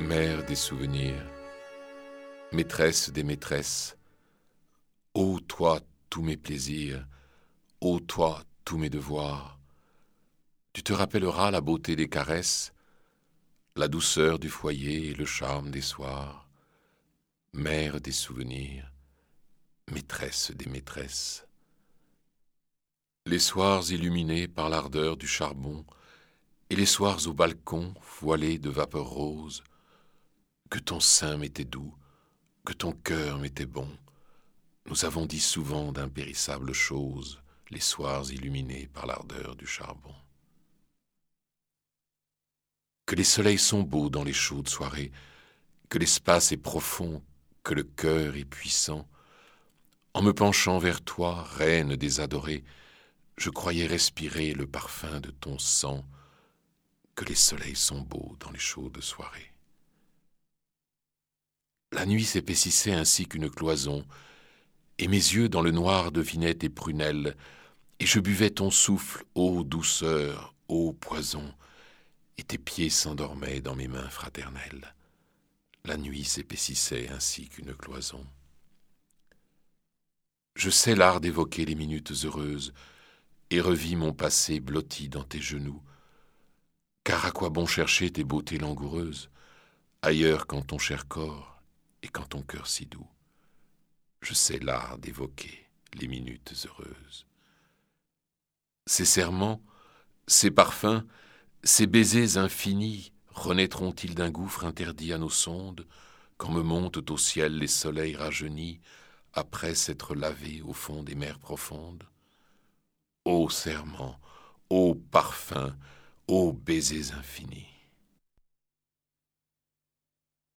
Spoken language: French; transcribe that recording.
Mère des souvenirs, maîtresse des maîtresses, ô toi tous mes plaisirs, ô toi tous mes devoirs, tu te rappelleras la beauté des caresses, la douceur du foyer et le charme des soirs. Mère des souvenirs, maîtresse des maîtresses. Les soirs illuminés par l'ardeur du charbon, et les soirs au balcon voilés de vapeur rose, que ton sein m'était doux, que ton cœur m'était bon, nous avons dit souvent d'impérissables choses, les soirs illuminés par l'ardeur du charbon. Que les soleils sont beaux dans les chaudes soirées, que l'espace est profond, que le cœur est puissant. En me penchant vers toi, reine des adorés, je croyais respirer le parfum de ton sang, que les soleils sont beaux dans les chaudes soirées. La nuit s'épaississait ainsi qu'une cloison, et mes yeux dans le noir devinaient tes prunelles, et je buvais ton souffle, ô douceur, ô poison, et tes pieds s'endormaient dans mes mains fraternelles. La nuit s'épaississait ainsi qu'une cloison. Je sais l'art d'évoquer les minutes heureuses, et revis mon passé blotti dans tes genoux, car à quoi bon chercher tes beautés langoureuses, ailleurs qu'en ton cher corps et qu'en ton cœur si doux. Je sais l'art d'évoquer les minutes heureuses. Ces serments, ces parfums, ces baisers infinis renaîtront-ils d'un gouffre interdit à nos sondes, quand me montent au ciel les soleils rajeunis, après s'être lavés au fond des mers profondes? Ô serments, ô parfums, ô baisers infinis!